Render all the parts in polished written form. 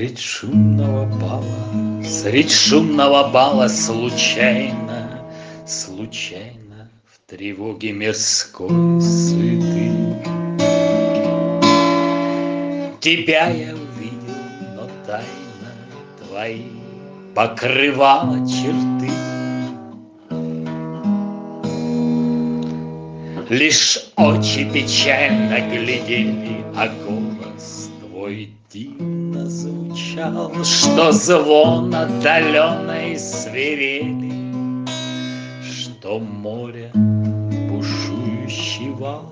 Средь шумного бала случайно в тревоге мирской суеты тебя я увидел, но тайно твои покрывала черты. Лишь очи печально глядели, а голос твой дивно звучал, что звон отдаленной свирели, что море бушующий вал.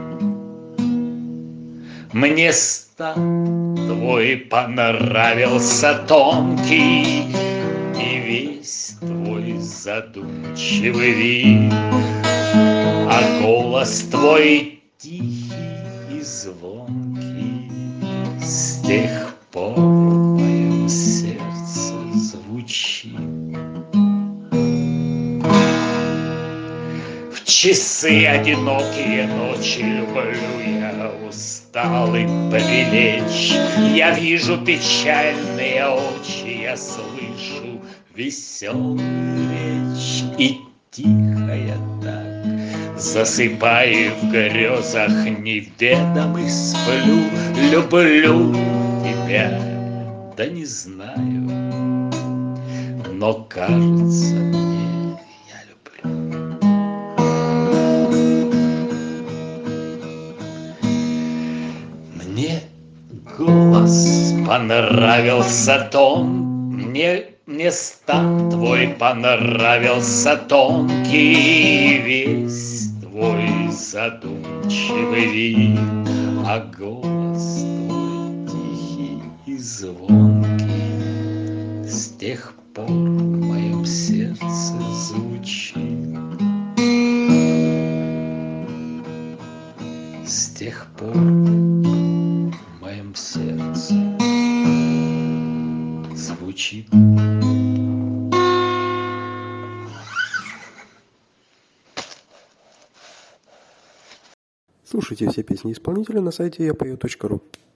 Мне стан твой понравился тонкий, и весь твой задумчивый вид, а голос твой тихий и звонкий с тех пор в моем сердце звучит. В часы одинокие ночи люблю я усталый прилечь. Я вижу печальные очи, я слышу веселую речь, и тихая так засыпаю в грезах неведомых, сплю. Люблю тебя, да не знаю, но кажется мне, я люблю. Мне голос понравился тон, мне стан твой понравился тонкий, весь твой задумчивый вид, а голос твой тихий и звонкий с тех пор в моем сердце звучит. С тех пор в моем сердце звучит. Слушайте все песни исполнителя на сайте yapою.ru.